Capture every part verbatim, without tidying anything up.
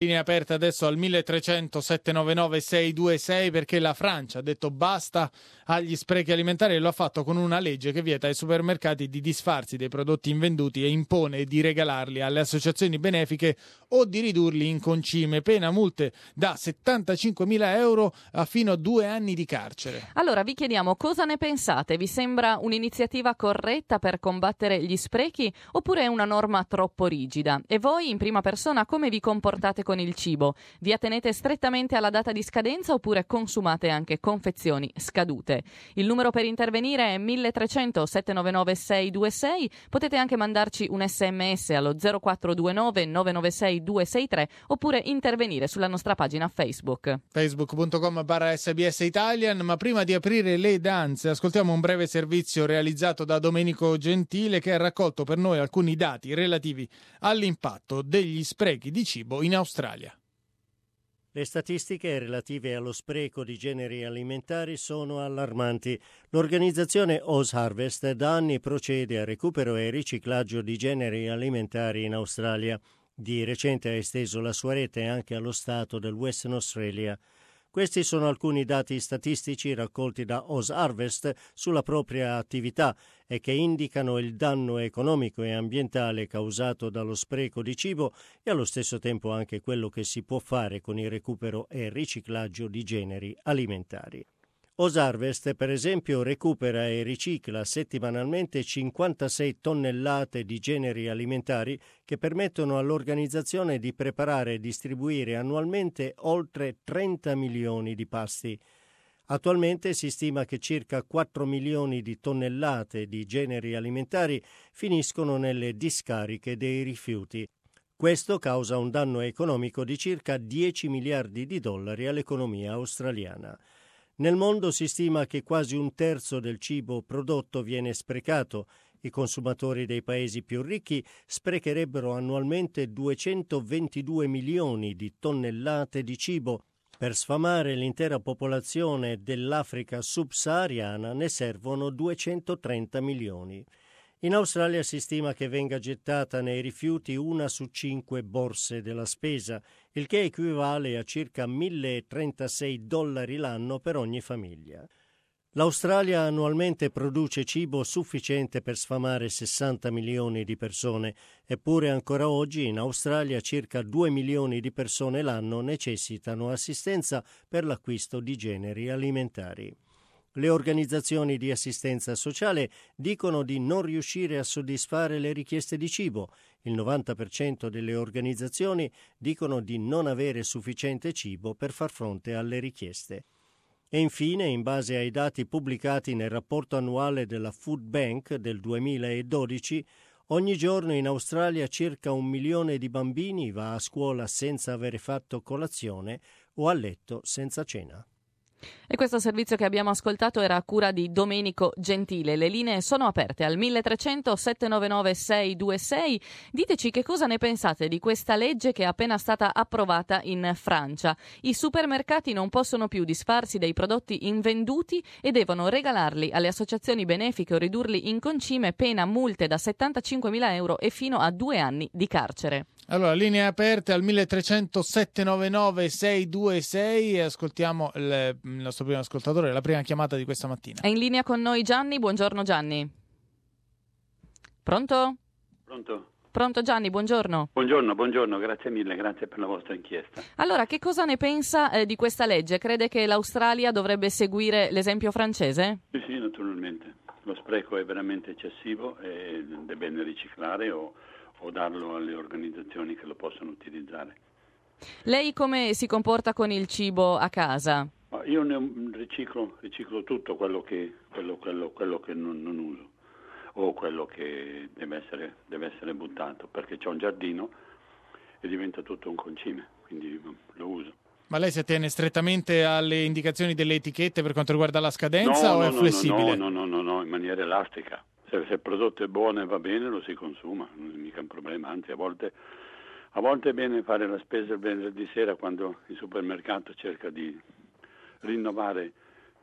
Linea aperta adesso al milletrecento settecentonovantanove seicentoventisei perché la Francia ha detto basta agli sprechi alimentari e lo ha fatto con una legge che vieta ai supermercati di disfarsi dei prodotti invenduti e impone di regalarli alle associazioni benefiche o di ridurli in concime, pena multe da settantacinquemila euro a fino a due anni di carcere. Allora vi chiediamo cosa ne pensate, vi sembra un'iniziativa corretta per combattere gli sprechi oppure è una norma troppo rigida? E voi in prima persona come vi comportate con il cibo? Vi attenete strettamente alla data di scadenza oppure consumate anche confezioni scadute? Il numero per intervenire è milletrecento settecentonovantanove seicentoventisei. Potete anche mandarci un sms allo zero quattro due nove nove nove sei due sei tre oppure intervenire sulla nostra pagina Facebook. facebook punto com barra S B S Italian. Ma prima di aprire le danze ascoltiamo un breve servizio realizzato da Domenico Gentile che ha raccolto per noi alcuni dati relativi all'impatto degli sprechi di cibo in Australia. Le statistiche relative allo spreco di generi alimentari sono allarmanti. L'organizzazione OzHarvest da anni procede a recupero e riciclaggio di generi alimentari in Australia. Di recente ha esteso la sua rete anche allo stato del Western Australia. Questi sono alcuni dati statistici raccolti da OzHarvest sulla propria attività e che indicano il danno economico e ambientale causato dallo spreco di cibo e allo stesso tempo anche quello che si può fare con il recupero e riciclaggio di generi alimentari. OzHarvest, per esempio, recupera e ricicla settimanalmente cinquantasei tonnellate di generi alimentari che permettono all'organizzazione di preparare e distribuire annualmente oltre trenta milioni di pasti. Attualmente si stima che circa quattro milioni di tonnellate di generi alimentari finiscono nelle discariche dei rifiuti. Questo causa un danno economico di circa dieci miliardi di dollari all'economia australiana. Nel mondo si stima che quasi un terzo del cibo prodotto viene sprecato. I consumatori dei paesi più ricchi sprecherebbero annualmente duecentoventidue milioni di tonnellate di cibo. Per sfamare l'intera popolazione dell'Africa subsahariana ne servono duecentotrenta milioni. In Australia si stima che venga gettata nei rifiuti una su cinque borse della spesa, il che equivale a circa milletrentasei dollari l'anno per ogni famiglia. L'Australia annualmente produce cibo sufficiente per sfamare sessanta milioni di persone, eppure ancora oggi in Australia circa due milioni di persone l'anno necessitano assistenza per l'acquisto di generi alimentari. Le organizzazioni di assistenza sociale dicono di non riuscire a soddisfare le richieste di cibo. Il novanta per cento delle organizzazioni dicono di non avere sufficiente cibo per far fronte alle richieste. E infine, in base ai dati pubblicati nel rapporto annuale della Food Bank del duemiladodici, ogni giorno in Australia circa un milione di bambini va a scuola senza avere fatto colazione o a letto senza cena. E questo servizio che abbiamo ascoltato era a cura di Domenico Gentile. Le linee sono aperte al milletrecento settecentonovantanove seicentoventisei. Diteci che cosa ne pensate di questa legge che è appena stata approvata in Francia. I supermercati non possono più disfarsi dei prodotti invenduti e devono regalarli alle associazioni benefiche o ridurli in concime, pena multe da settantacinquemila euro e fino a due anni di carcere. Allora, linee aperte al milletrecento settecentonovantanove seicentoventisei e ascoltiamo il, il nostro primo ascoltatore, la prima chiamata di questa mattina. È in linea con noi Gianni, buongiorno Gianni. Pronto? Pronto? Pronto Gianni, buongiorno. Buongiorno, buongiorno, grazie mille, grazie per la vostra inchiesta. Allora, che cosa ne pensa eh, di questa legge? Crede che l'Australia dovrebbe seguire l'esempio francese? Sì, sì, naturalmente. Lo spreco è veramente eccessivo e è bene riciclare o, o darlo alle organizzazioni che lo possono utilizzare. Lei come si comporta con il cibo a casa? Ma io ne riciclo, riciclo tutto quello che, quello, quello, quello che non, non uso o quello che deve essere, deve essere buttato, perché c'ho un giardino e diventa tutto un concime, quindi lo uso. Ma lei si attiene strettamente alle indicazioni delle etichette per quanto riguarda la scadenza no, o no, è flessibile? No, no, no, no, no, in maniera elastica. Se, se il prodotto è buono e va bene lo si consuma, non è mica un problema, anzi a volte, a volte è bene fare la spesa il venerdì sera quando il supermercato cerca di rinnovare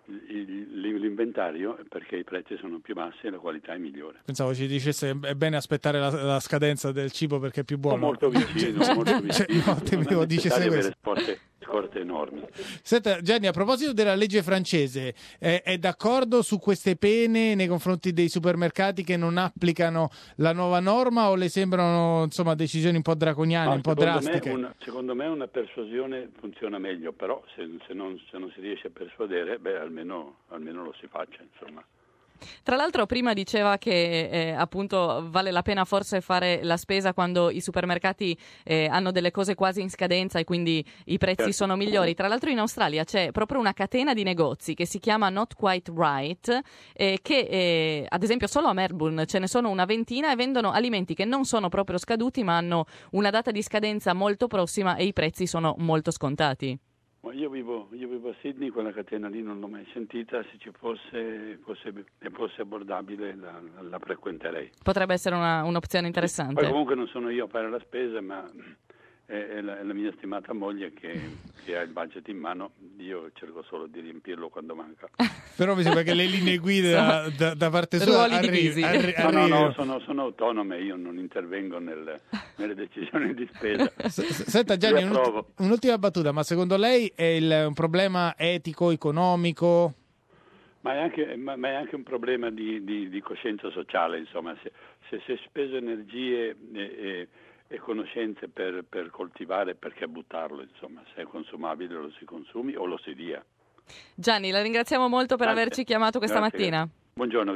l'inventario perché i prezzi sono più bassi e la qualità è migliore. Pensavo ci dicesse è bene aspettare la, la scadenza del cibo perché è più buono. Molto vicino, cioè, molto vicino. Cioè, no, te non dice avere questo. scorte, scorte enormi. Senta Gianni, a proposito della legge francese, eh, è d'accordo su queste pene nei confronti dei supermercati che non applicano la nuova norma o le sembrano insomma decisioni un po' draconiane, No, un po' secondo drastiche? Me una, secondo me una persuasione funziona meglio, però se, se, non, se non si riesce a persuadere, beh, almeno, almeno lo si faccia, insomma. Tra l'altro prima diceva che eh, appunto vale la pena forse fare la spesa quando i supermercati eh, hanno delle cose quasi in scadenza e quindi i prezzi certo. sono migliori. Tra l'altro in Australia c'è proprio una catena di negozi che si chiama Not Quite Right eh, che eh, ad esempio solo a Melbourne ce ne sono una ventina e vendono alimenti che non sono proprio scaduti ma hanno una data di scadenza molto prossima e i prezzi sono molto scontati. Io vivo, io vivo a Sydney, quella catena lì non l'ho mai sentita, se ci fosse, fosse, fosse abbordabile la, la frequenterei. Potrebbe essere una, un'opzione interessante. Poi comunque non sono io a fare la spesa, ma è, è, la, è la mia stimata moglie che, che ha il budget in mano, io cerco solo di riempirlo quando manca. Però mi sembra che le linee guide da, da, da parte sua arri- arri- no, no, no, sono, sono autonome, io non intervengo nel, nelle decisioni di spesa. Senta Gianni, un'ult- un'ultima battuta, ma secondo lei è il, un problema etico, economico? Ma è anche, ma, ma è anche un problema di, di, di coscienza sociale, insomma, se, se si è speso energie e, e, e conoscenze per, per coltivare, perché buttarlo, insomma, se è consumabile lo si consumi o lo si dia. Gianni, la ringraziamo molto per Grazie. averci chiamato questa Grazie. mattina. Buongiorno.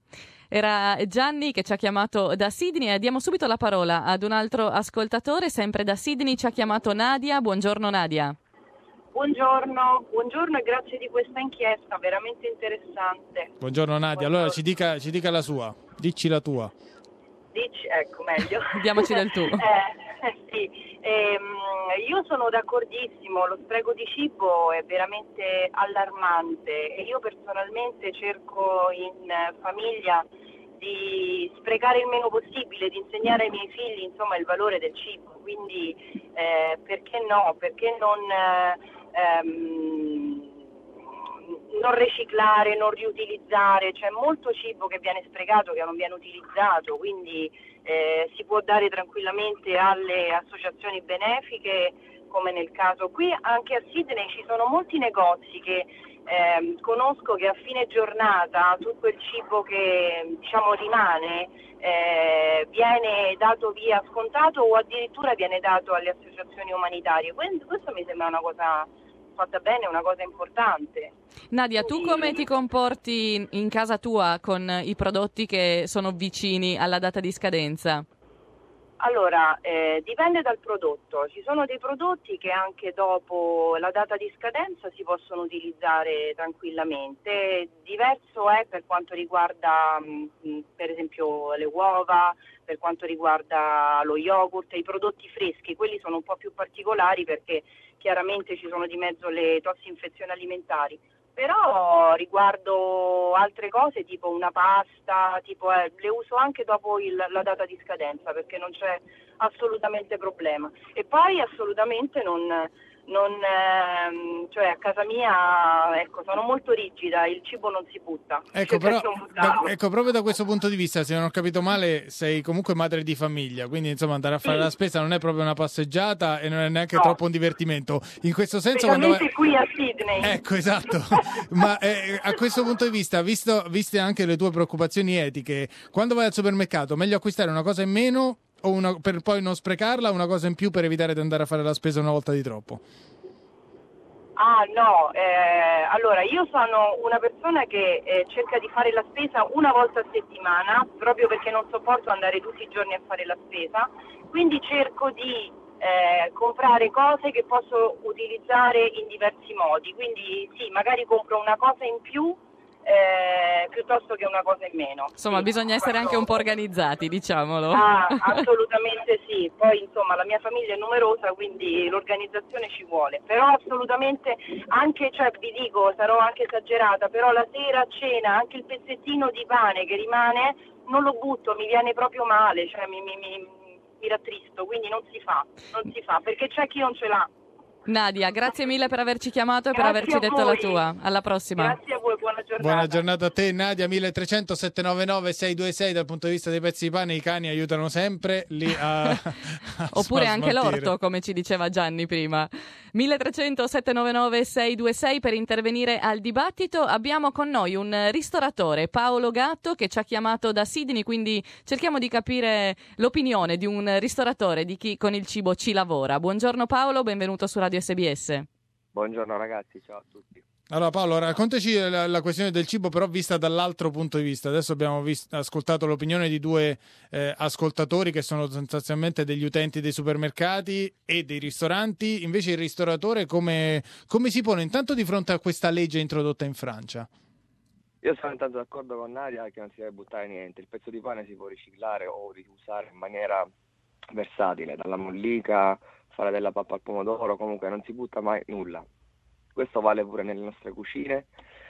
Era Gianni che ci ha chiamato da Sydney e diamo subito la parola ad un altro ascoltatore, sempre da Sydney ci ha chiamato Nadia. Buongiorno Nadia. Buongiorno, buongiorno e grazie di questa inchiesta, veramente interessante. Buongiorno Nadia, Buongiorno. allora ci dica, ci dica la sua, dici la tua. Dici, ecco, meglio. Diamoci del tu. eh, eh, sì, ehm, io sono d'accordissimo, lo spreco di cibo è veramente allarmante e io personalmente cerco in famiglia di sprecare il meno possibile, di insegnare ai miei figli insomma il valore del cibo, quindi eh, perché no, perché non... Ehm, non riciclare, non riutilizzare, c'è molto cibo che viene sprecato, che non viene utilizzato, quindi eh, si può dare tranquillamente alle associazioni benefiche, come nel caso qui. Anche a Sydney ci sono molti negozi che eh, conosco che a fine giornata tutto il cibo che diciamo rimane eh, viene dato via scontato o addirittura viene dato alle associazioni umanitarie. Quindi, questo mi sembra una cosa fatta bene, una cosa importante. Nadia, tu come ti comporti in casa tua con i prodotti che sono vicini alla data di scadenza? Allora, eh, dipende dal prodotto. Ci sono dei prodotti che anche dopo la data di scadenza si possono utilizzare tranquillamente. Diverso è per quanto riguarda mh, per esempio le uova, per quanto riguarda lo yogurt e i prodotti freschi. Quelli sono un po' più particolari perché chiaramente ci sono di mezzo le tossinfezioni alimentari. Però riguardo altre cose tipo una pasta, tipo, eh, le uso anche dopo il, la data di scadenza perché non c'è assolutamente problema. E poi assolutamente non, non ehm, cioè a casa mia ecco, sono molto rigida, il cibo non si butta. Ecco, però, da, ecco, proprio da questo punto di vista, se non ho capito male, sei comunque madre di famiglia, quindi insomma andare a fare sì. la spesa non è proprio una passeggiata e non è neanche no. troppo un divertimento. In questo senso, specialmente quando... qui a Sydney. Ecco, esatto. Ma eh, a questo punto di vista, visto, viste anche le tue preoccupazioni etiche, quando vai al supermercato, meglio acquistare una cosa in meno o una, per poi non sprecarla, o una cosa in più per evitare di andare a fare la spesa una volta di troppo? Ah no, eh, allora io sono una persona che eh, cerca di fare la spesa una volta a settimana, proprio perché non sopporto andare tutti i giorni a fare la spesa, quindi cerco di eh, comprare cose che posso utilizzare in diversi modi, quindi sì, magari compro una cosa in più eh, piuttosto che una cosa in meno. Insomma, sì, bisogna essere anche un po' organizzati, diciamolo. Ah, assolutamente sì, poi insomma la mia famiglia è numerosa, quindi l'organizzazione ci vuole, però assolutamente anche, cioè vi dico, sarò anche esagerata, però la sera a cena anche il pezzettino di pane che rimane non lo butto, mi viene proprio male, cioè mi, mi, mi, mi rattristo, quindi non si fa, non si fa, perché c'è chi non ce l'ha. Nadia, grazie mille per averci chiamato e Grazie per averci detto voi. la tua. Alla prossima. Grazie a voi, buona giornata. Buona giornata a te, Nadia. Milletrecento settecentonovantanove seicentodventisei. Dal punto di vista dei pezzi di pane i cani aiutano sempre lì a, a Oppure anche smaltire. l'orto, come ci diceva Gianni prima. milletrecento settecentonovantanove seicentodventisei per intervenire al dibattito. Abbiamo con noi un ristoratore, Paolo Gatto, che ci ha chiamato da Sydney, quindi cerchiamo di capire l'opinione di un ristoratore, di chi con il cibo ci lavora. Buongiorno Paolo, benvenuto su Radio S B S. Buongiorno ragazzi, ciao a tutti. Allora Paolo, raccontaci la, la questione del cibo però vista dall'altro punto di vista. Adesso abbiamo visto, ascoltato l'opinione di due eh, ascoltatori che sono sostanzialmente degli utenti dei supermercati e dei ristoranti. Invece il ristoratore come, come si pone intanto di fronte a questa legge introdotta in Francia? Io sono intanto d'accordo con Nadia che non si deve buttare niente. Il pezzo di pane si può riciclare o riusare in maniera versatile, dalla mollica, fare della pappa al pomodoro, comunque non si butta mai nulla. Questo vale pure nelle nostre cucine,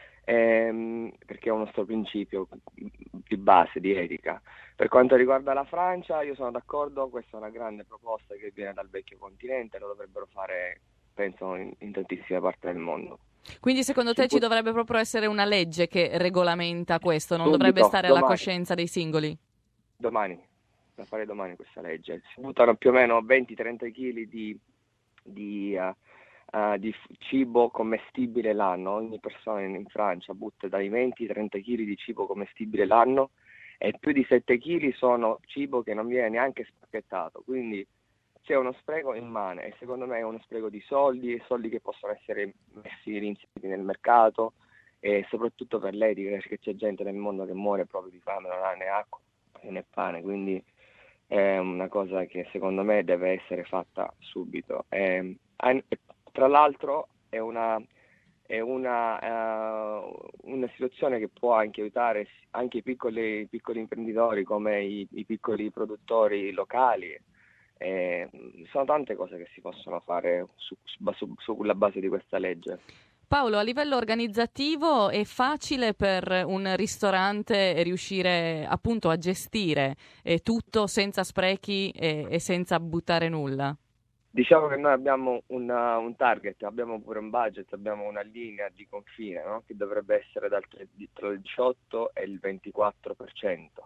ehm, perché è un nostro principio di base, di etica. Per quanto riguarda la Francia, io sono d'accordo, questa è una grande proposta che viene dal vecchio continente, lo dovrebbero fare, penso, in, in tantissime parti del mondo. Quindi secondo te Si ci può... dovrebbe proprio essere una legge che regolamenta questo, non Subito, dovrebbe stare alla domani. coscienza dei singoli? Domani, da fare domani questa legge. Si buttano più o meno venti trenta chili di... di uh, Uh, di f- cibo commestibile l'anno. Ogni persona in, in Francia butta dai venti trenta chili di cibo commestibile l'anno e più di sette chili sono cibo che non viene neanche spacchettato, quindi c'è uno spreco immane e secondo me è uno spreco di soldi, soldi che possono essere messi reinseriti nel mercato e soprattutto per l'etica, perché c'è gente nel mondo che muore proprio di fame, non ha né acqua né pane, quindi è una cosa che secondo me deve essere fatta subito. E, tra l'altro è una, è una, uh, una situazione che può anche aiutare anche i piccoli, piccoli imprenditori come i, i piccoli produttori locali. Eh, sono tante cose che si possono fare su, su, sulla base di questa legge. Paolo, a livello organizzativo è facile per un ristorante riuscire appunto a gestire eh, tutto senza sprechi e, e senza buttare nulla? Diciamo che noi abbiamo una, un target, abbiamo pure un budget, abbiamo una linea di confine, no? Che dovrebbe essere dal, tra il diciotto e il ventiquattro per cento.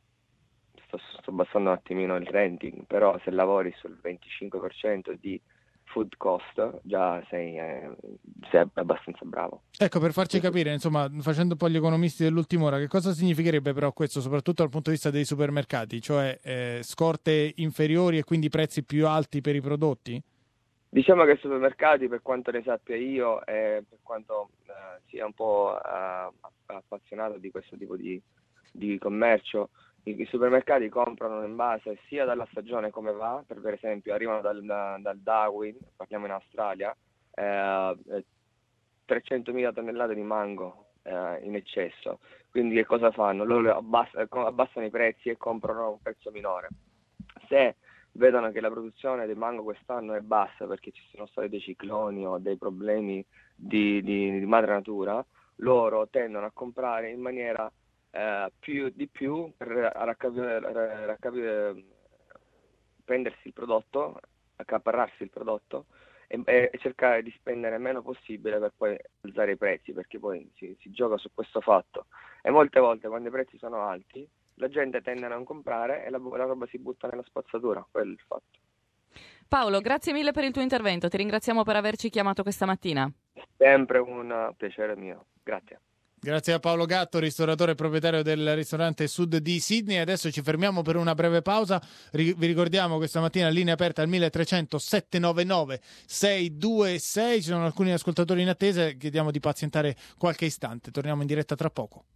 Sto, sto abbassando un attimino il rating, però se lavori sul venticinque per cento di food cost già sei, eh, sei abbastanza bravo. Ecco, per farci capire, insomma, facendo un po' gli economisti dell'ultima ora, che cosa significherebbe però questo, soprattutto dal punto di vista dei supermercati, cioè eh, scorte inferiori e quindi prezzi più alti per i prodotti? Diciamo che i supermercati, per quanto ne sappia io e per quanto eh, sia un po' eh, appassionato di questo tipo di, di commercio, i supermercati comprano in base sia dalla stagione come va, per esempio arrivano dal, dal Darwin, parliamo in Australia, eh, trecentomila tonnellate di mango eh, in eccesso, quindi che cosa fanno? Loro abbass- abbassano i prezzi e comprano a un prezzo minore. Se vedono che la produzione del mango quest'anno è bassa perché ci sono stati dei cicloni o dei problemi di, di, di madre natura, loro tendono a comprare in maniera Uh, più di più per raccapire, raccapire, prendersi il prodotto, accaparrarsi il prodotto e, e cercare di spendere meno possibile per poi alzare i prezzi, perché poi si, si gioca su questo fatto e molte volte quando i prezzi sono alti la gente tende a non comprare e la, la roba si butta nella spazzatura, quello è il fatto. Paolo, grazie mille per il tuo intervento, ti ringraziamo per averci chiamato questa mattina. Sempre un piacere mio, grazie. Grazie a Paolo Gatto, ristoratore e proprietario del ristorante Sud di Sydney. Adesso ci fermiamo per una breve pausa. Vi ricordiamo questa mattina linea aperta al milletrecento settecentonovantanove seicentodventisei. Ci sono alcuni ascoltatori in attesa, chiediamo di pazientare qualche istante. Torniamo in diretta tra poco.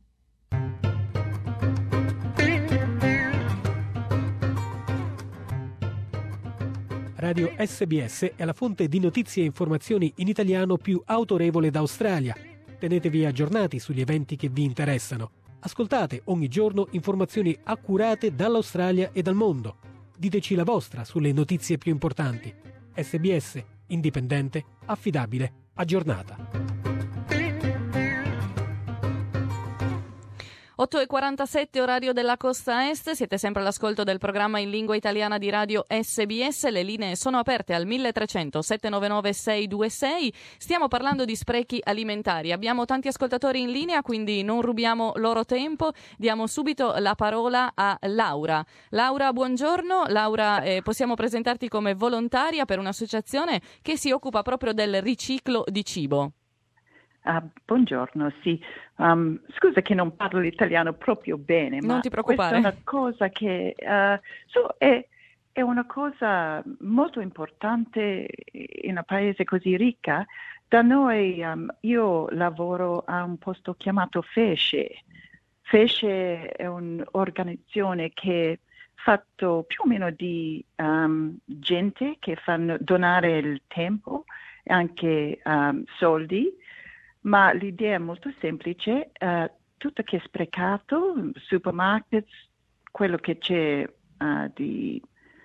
Radio S B S è la fonte di notizie e informazioni in italiano più autorevole d'Australia. Tenetevi aggiornati sugli eventi che vi interessano. Ascoltate ogni giorno informazioni accurate dall'Australia e dal mondo. Diteci la vostra sulle notizie più importanti. S B S, indipendente, affidabile, aggiornata. otto e quarantasette orario della costa est, siete sempre all'ascolto del programma in lingua italiana di Radio S B S, le linee sono aperte al milletrecento settecentonovantanove seicentoventisei, stiamo parlando di sprechi alimentari, abbiamo tanti ascoltatori in linea quindi non rubiamo loro tempo, diamo subito la parola a Laura. Laura, buongiorno, Laura eh, possiamo presentarti come volontaria per un'associazione che si occupa proprio del riciclo di cibo. Ah, buongiorno, sì. Um, scusa che non parlo l'italiano proprio bene, non ma ti preoccupare. questa è una cosa che uh, so, è, è una cosa molto importante in un paese così ricca. Da noi um, io lavoro a un posto chiamato FESCE. FESCE è un'organizzazione che è fatto più o meno di um, gente che fanno donare il tempo e anche um, soldi. Ma l'idea è molto semplice, uh, tutto che è sprecato, supermarket, quello che c'è uh, di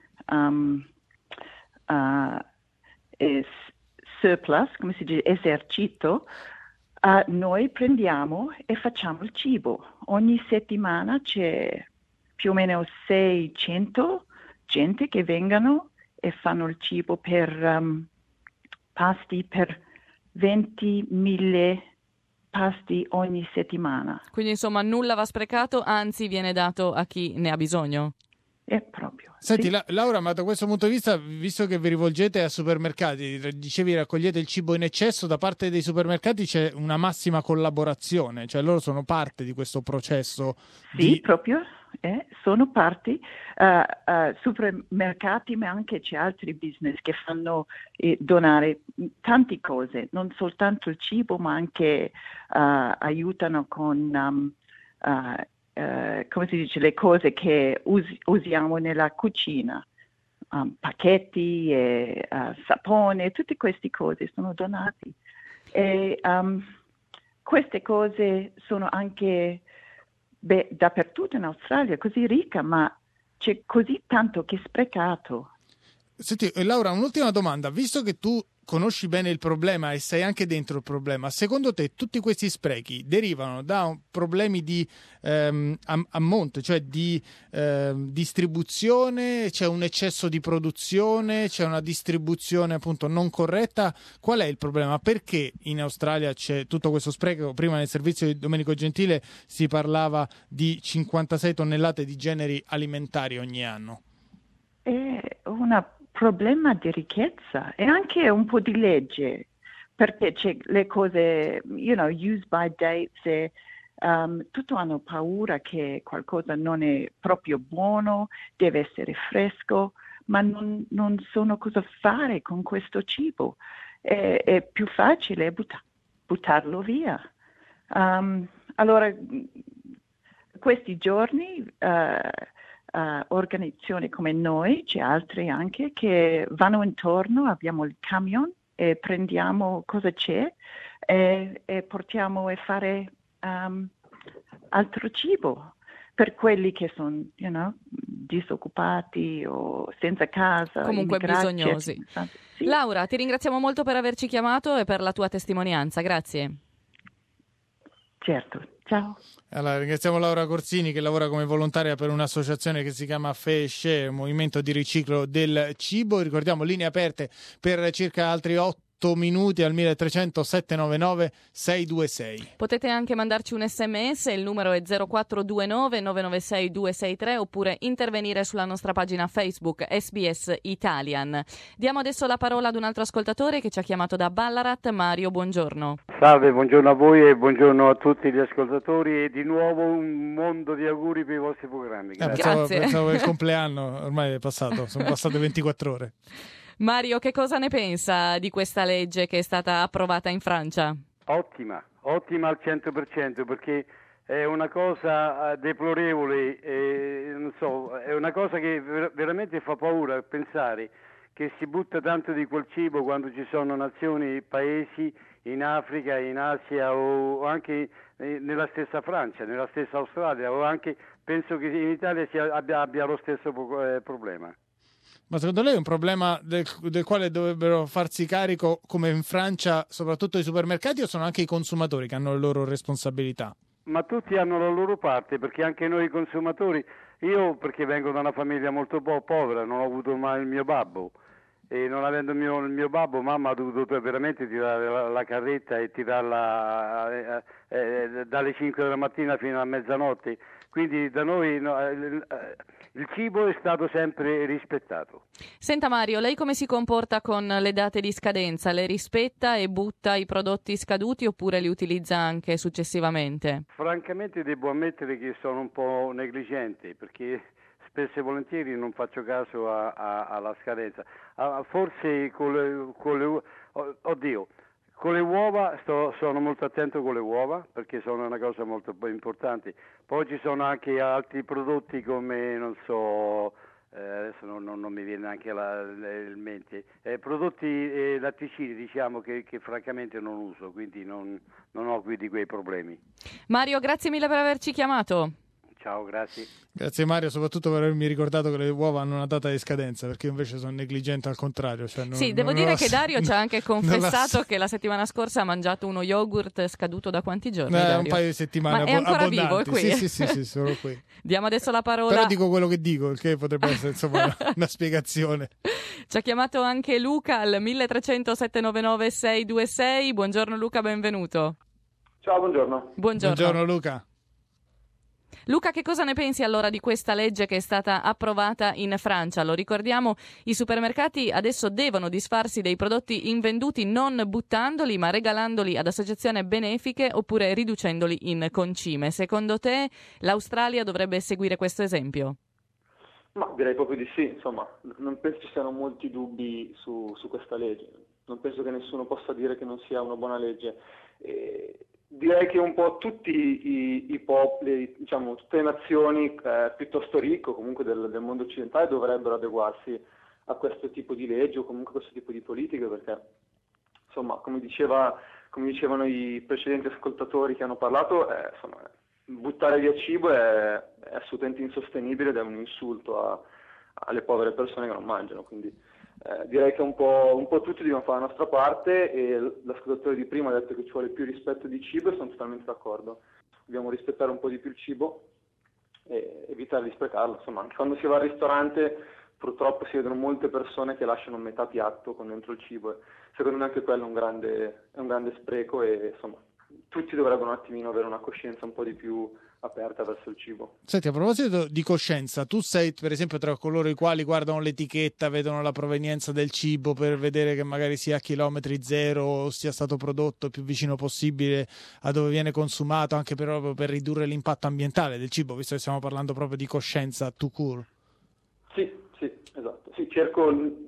um, uh, è surplus, come si dice, esercito, uh, noi prendiamo e facciamo il cibo. Ogni settimana c'è più o meno seicento gente che vengono e fanno il cibo per um, pasti per ventimila pasti ogni settimana. Quindi insomma nulla va sprecato, anzi viene dato a chi ne ha bisogno. È proprio. Senti sì. la, Laura, ma da questo punto di vista, visto che vi rivolgete a supermercati, dicevi raccogliete il cibo in eccesso, da parte dei supermercati c'è una massima collaborazione, cioè loro sono parte di questo processo. Sì, di... proprio. Eh, sono parti, uh, uh, supermercati, ma anche c'è altri business che fanno eh, donare tante cose, non soltanto il cibo, ma anche uh, aiutano con, um, uh, uh, come si dice, le cose che us- usiamo nella cucina, um, pacchetti, e, uh, sapone, tutte queste cose sono donati. E um, queste cose sono anche Beh, dappertutto in Australia, così ricca, ma c'è così tanto che è sprecato. Senti, Laura, un'ultima domanda. Visto che tu conosci bene il problema e sei anche dentro il problema, secondo te tutti questi sprechi derivano da problemi di ehm, a, a monte, cioè di ehm, distribuzione, c'è un eccesso di produzione, c'è una distribuzione appunto non corretta? Qual è il problema? Perché in Australia c'è tutto questo spreco? Prima nel servizio di Domenico Gentile si parlava di cinquantasei tonnellate di generi alimentari ogni anno. È un problema di ricchezza e anche un po' di legge, perché c'è le cose, you know, use by date, e, um, tutti hanno paura che qualcosa non è proprio buono, deve essere fresco, ma non, non sanno cosa fare con questo cibo. È, è più facile butta, buttarlo via. Um, allora, questi giorni... Uh, Uh, organizzazioni come noi, c'è altri anche, che vanno intorno, abbiamo il camion e prendiamo cosa c'è e, e portiamo a fare um, altro cibo per quelli che sono, you know, disoccupati o senza casa. Comunque bisognosi. Sì. Laura, ti ringraziamo molto per averci chiamato e per la tua testimonianza, grazie. Certo. Ciao. Allora, ringraziamo Laura Corsini che lavora come volontaria per un'associazione che si chiama FESCE, Movimento di Riciclo del Cibo. Ricordiamo linee aperte per circa altri otto minuti al milletrecento settecentonovantanove seicentoventisei. Potete anche mandarci un sms, il numero è zero quattro due nove nove nove sei due sei tre oppure intervenire sulla nostra pagina Facebook S B S Italian. Diamo adesso la parola ad un altro ascoltatore che ci ha chiamato da Ballarat. Mario, buongiorno. Salve, buongiorno a voi e buongiorno a tutti gli ascoltatori e di nuovo un mondo di auguri per i vostri programmi. Eh, pensavo, pensavo che il compleanno ormai è passato, sono passate ventiquattro ore. Mario, che cosa ne pensa di questa legge che è stata approvata in Francia? Ottima, ottima al cento per cento perché è una cosa deplorevole, eh, non so, è una cosa che ver- veramente fa paura pensare che si butta tanto di quel cibo quando ci sono nazioni, paesi in Africa, in Asia o anche nella stessa Francia, nella stessa Australia o anche penso che in Italia sia, abbia, abbia lo stesso eh, problema. Ma secondo lei è un problema del, del quale dovrebbero farsi carico, come in Francia, soprattutto i supermercati, o sono anche i consumatori che hanno le loro responsabilità? ma tutti hanno la loro parte, perché anche noi consumatori, io perché vengo da una famiglia molto po- povera, non ho avuto mai il mio babbo, e non avendo il mio, il mio babbo, mamma ha dovuto veramente tirare la, la carretta e tirarla eh, eh, dalle cinque della mattina fino a mezzanotte, quindi da noi no, eh, il cibo è stato sempre rispettato. Senta Mario, lei come si comporta con le date di scadenza? Le rispetta e butta i prodotti scaduti oppure li utilizza anche successivamente? Francamente devo ammettere che sono un po' negligente, perché spesso e volentieri non faccio caso a, a, alla scadenza. Ah, forse con le, con le oh, oddio, con le uova sto, sono molto attento con le uova, perché sono una cosa molto importante. Poi ci sono anche altri prodotti come, non so, eh, adesso non, non, non mi viene neanche la, il mente, eh, prodotti eh, latticini, diciamo, che, che francamente non uso, quindi non, non ho quindi quei problemi. Mario, grazie mille per averci chiamato. Ciao, grazie. Grazie Mario, soprattutto per avermi ricordato che le uova hanno una data di scadenza, perché io invece sono negligente al contrario. Cioè non, sì, non, devo non dire la... che Dario ci ha anche confessato la... che la settimana scorsa ha mangiato uno yogurt scaduto da quanti giorni? Eh, un paio di settimane. Ma è ancora abbondanti. vivo, è qui? Sì, sì, sì, sì, sono qui. Diamo adesso la parola. Però dico quello che dico, il che potrebbe essere insomma una, una spiegazione. Ci ha chiamato anche Luca al uno tre zero zero sette nove nove sei due sei. Buongiorno Luca, benvenuto. Ciao, buongiorno. Buongiorno. Buongiorno Luca. Luca, che cosa ne pensi allora di questa legge che è stata approvata in Francia? Lo ricordiamo, i supermercati adesso devono disfarsi dei prodotti invenduti non buttandoli, ma regalandoli ad associazioni benefiche oppure riducendoli in concime. Secondo te l'Australia dovrebbe seguire questo esempio? Ma direi proprio di sì, insomma, non penso ci siano molti dubbi su, su questa legge. Non penso che nessuno possa dire che non sia una buona legge. E direi che un po' tutti i, i popoli, diciamo tutte le nazioni eh, piuttosto ricche, comunque del, del mondo occidentale, dovrebbero adeguarsi a questo tipo di legge o comunque a questo tipo di politiche, perché insomma, come diceva, come dicevano i precedenti ascoltatori che hanno parlato, eh, insomma, buttare via cibo è, è assolutamente insostenibile ed è un insulto a, alle povere persone che non mangiano, quindi Eh, direi che un po', un po' tutti dobbiamo fare la nostra parte, e l'ascoltatore di prima ha detto che ci vuole più rispetto di cibo e sono totalmente d'accordo. Dobbiamo rispettare un po' di più il cibo e evitare di sprecarlo. Insomma, anche quando si va al ristorante purtroppo si vedono molte persone che lasciano metà piatto con dentro il cibo e secondo me anche quello è un grande, è un grande spreco e insomma tutti dovrebbero un attimino avere una coscienza un po' di più aperta verso il cibo. Senti, a proposito di coscienza, tu sei per esempio tra coloro i quali guardano l'etichetta, vedono la provenienza del cibo per vedere che magari sia a chilometri zero o sia stato prodotto il più vicino possibile a dove viene consumato, anche proprio per ridurre l'impatto ambientale del cibo, visto che stiamo parlando proprio di coscienza tout court? Sì, sì, esatto. Sì, cerco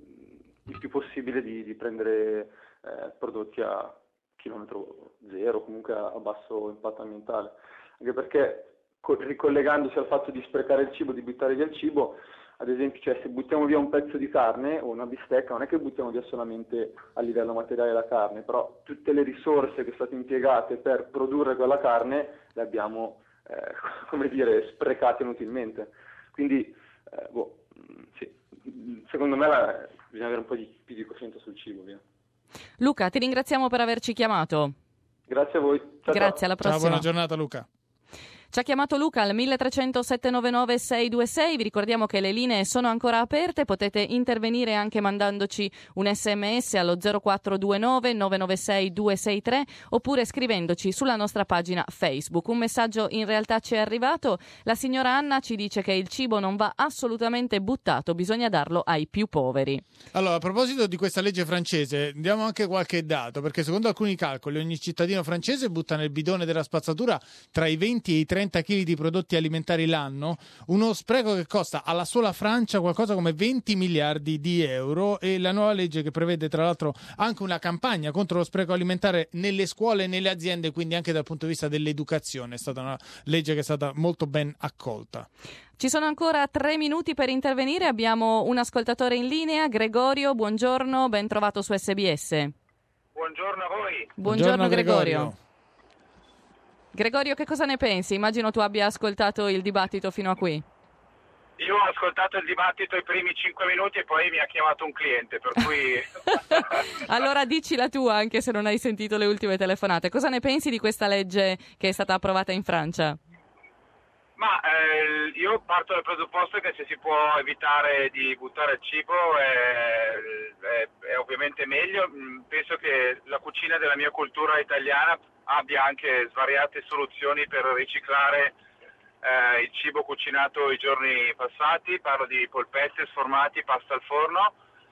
il più possibile di, di prendere eh, prodotti a chilometro zero, comunque a, a basso impatto ambientale. Anche perché, ricollegandosi al fatto di sprecare il cibo, di buttare via il cibo, ad esempio, cioè, se buttiamo via un pezzo di carne o una bistecca, non è che buttiamo via solamente a livello materiale la carne, però tutte le risorse che sono state impiegate per produrre quella carne le abbiamo, eh, come dire, sprecate inutilmente. Quindi, eh, boh, sì, secondo me la, bisogna avere un po' di, più di coscienza sul cibo. Via. Luca, ti ringraziamo per averci chiamato. Grazie a voi. Ciao, Grazie, ciao. alla prossima. Ciao, buona giornata Luca. Ci ha chiamato Luca al uno tre zero zero sette nove nove sei due sei. Vi ricordiamo che le linee sono ancora aperte, potete intervenire anche mandandoci un sms allo zero quattro due nove nove nove sei due sei tre oppure scrivendoci sulla nostra pagina Facebook. Un messaggio in realtà ci è arrivato, la signora Anna ci dice che il cibo non va assolutamente buttato, bisogna darlo ai più poveri. Allora, a proposito di questa legge francese, diamo anche qualche dato, perché secondo alcuni calcoli ogni cittadino francese butta nel bidone della spazzatura tra i venti e i trenta chili di prodotti alimentari l'anno, uno spreco che costa alla sola Francia qualcosa come venti miliardi di euro, e la nuova legge che prevede tra l'altro anche una campagna contro lo spreco alimentare nelle scuole e nelle aziende, quindi anche dal punto di vista dell'educazione è stata una legge che è stata molto ben accolta. Ci sono ancora tre minuti per intervenire, abbiamo un ascoltatore in linea, Gregorio, buongiorno, ben trovato su S B S. Buongiorno a voi. Buongiorno, Buongiorno Gregorio. Gregorio. Gregorio, che cosa ne pensi? Immagino tu abbia ascoltato il dibattito fino a qui. Io ho ascoltato il dibattito i primi cinque minuti e poi mi ha chiamato un cliente, per cui... Allora dici la tua, anche se non hai sentito le ultime telefonate. Cosa ne pensi di questa legge che è stata approvata in Francia? Ma eh, io parto dal presupposto che se si può evitare di buttare il cibo è, è, è ovviamente meglio. Penso che la cucina della mia cultura italiana abbia anche svariate soluzioni per riciclare Eh, il cibo cucinato i giorni passati, parlo di polpette, sformati, pasta al forno.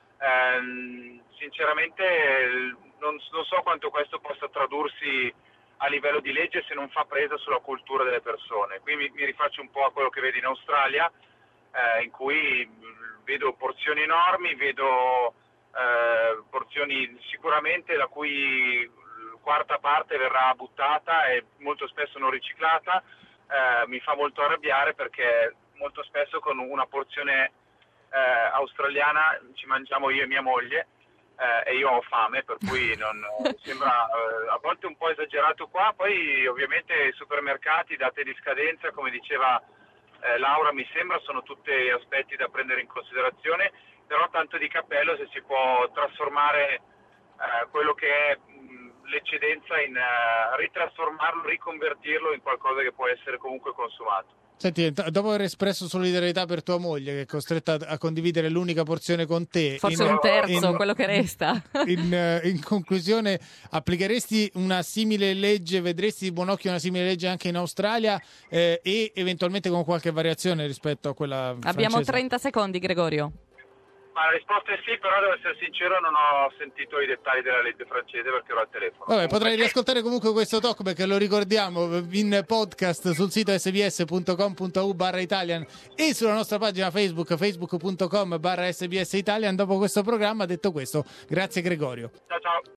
Eh, sinceramente non, non so quanto questo possa tradursi a livello di legge se non fa presa sulla cultura delle persone. Qui mi, mi rifaccio un po' a quello che vedo in Australia, eh, in cui vedo porzioni enormi, vedo eh, porzioni sicuramente la cui quarta parte verrà buttata e molto spesso non riciclata. Eh, mi fa molto arrabbiare perché molto spesso con una porzione eh, australiana ci mangiamo io e mia moglie eh, e io ho fame, per cui non, sembra eh, a volte un po' esagerato qua. Poi ovviamente i supermercati, date di scadenza, come diceva eh, Laura, mi sembra sono tutti aspetti da prendere in considerazione, però tanto di cappello se si può trasformare eh, quello che è l'eccedenza in uh, ritrasformarlo, riconvertirlo in qualcosa che può essere comunque consumato. Senti, dopo aver espresso solidarietà per tua moglie che è costretta a condividere l'unica porzione con te, forse in, un terzo, in, quello che resta, in, in conclusione, applicheresti una simile legge, vedresti di buon occhio una simile legge anche in Australia eh, e eventualmente con qualche variazione rispetto a quella francese? Abbiamo trenta secondi, Gregorio. Ma la risposta è sì, però devo essere sincero, non ho sentito i dettagli della legge francese perché ero al telefono. Vabbè, potrai riascoltare comunque questo talk perché lo ricordiamo in podcast sul sito sbs.com.u barra Italian e sulla nostra pagina Facebook, facebook.com barra sbs Italian. Dopo questo programma, detto questo, grazie Gregorio. Ciao ciao.